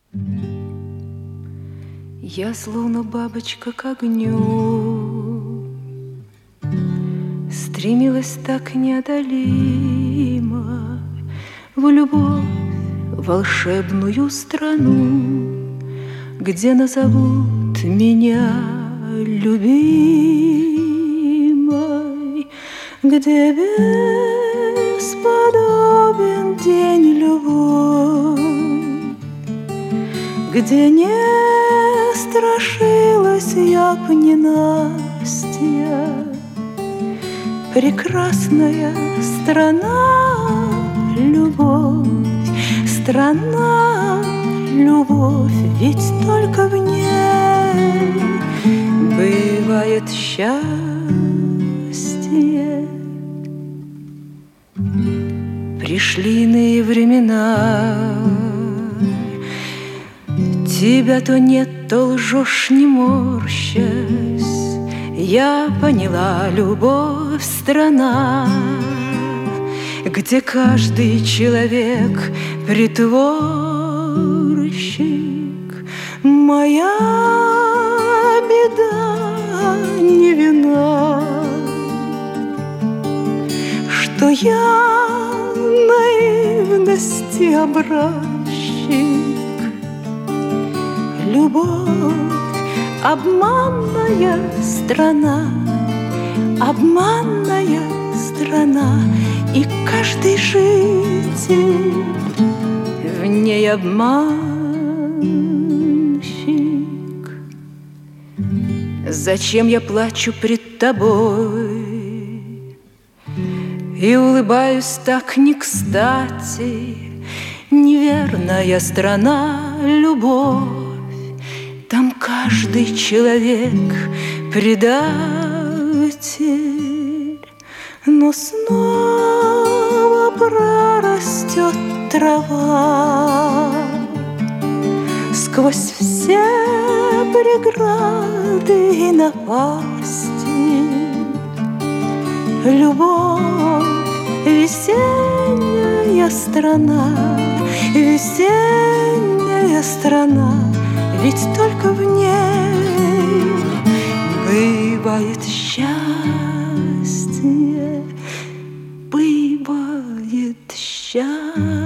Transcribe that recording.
Я словно бабочка к огню, стремилась так неодолимо в любовь, волшебную страну, где назовут меня любимой, где бесподобен день любой, где не страшилась я б ненастья. Прекрасная страна, любовь, страна, любовь, ведь только в ней бывает счастье. Пришли иные времена, тебя то нет, то лжешь, не морщась. Я поняла, любовь — страна, где каждый человек притворщик. Моя беда не вина, что я наивности образчик. Любовь — обманная страна, обманная страна, и каждый житель в ней обманщик. Зачем я плачу пред тобой и улыбаюсь так не кстати? Неверная страна, любовь, там каждый человек предатель, но снова прорастет трава сквозь все преграды и напасти. Любовь — весенняя страна, весенняя страна, ведь только в ней бывает счастье, бывает счастье.